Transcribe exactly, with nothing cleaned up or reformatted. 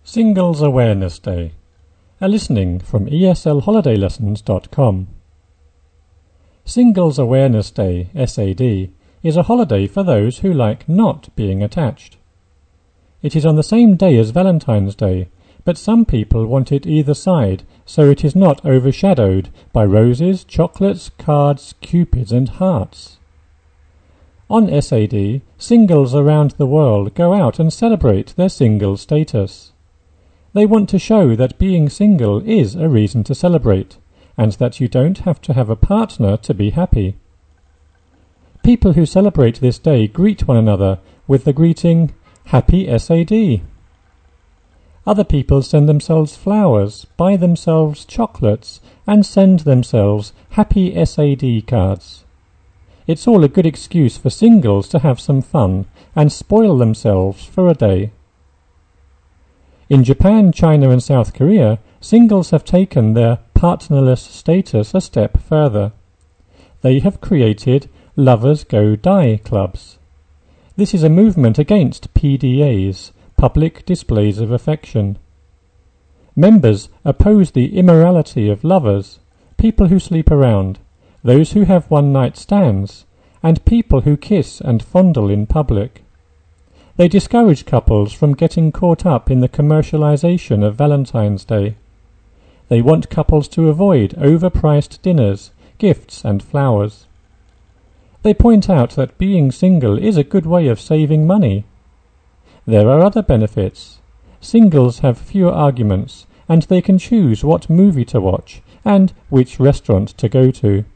Singles Awareness Day. A listening from E S L holiday lessons dot com. Singles Awareness Day, S A D, is a holiday for those who like not being attached. It is on the same day as Valentine's Day, but some people want it either side, so it is not overshadowed by roses, chocolates, cards, cupids and hearts. On S A D, singles around the world go out and celebrate their single status. They want to show that being single is a reason to celebrate, and that you don't have to have a partner to be happy. People who celebrate this day greet one another with the greeting, Happy S A D. Other people send themselves flowers, buy themselves chocolates, and send themselves Happy S A D cards. It's all a good excuse for singles to have some fun and spoil themselves for a day. In Japan, China and South Korea, singles have taken their partnerless status a step further. They have created Lovers Go Die clubs. This is a movement against P D As, public displays of affection. Members oppose the immorality of lovers, people who sleep around, those who have one-night stands, and people who kiss and fondle in public. They discourage couples from getting caught up in the commercialization of Valentine's Day. They want couples to avoid overpriced dinners, gifts and flowers. They point out that being single is a good way of saving money. There are other benefits. Singles have fewer arguments, and they can choose what movie to watch and which restaurant to go to.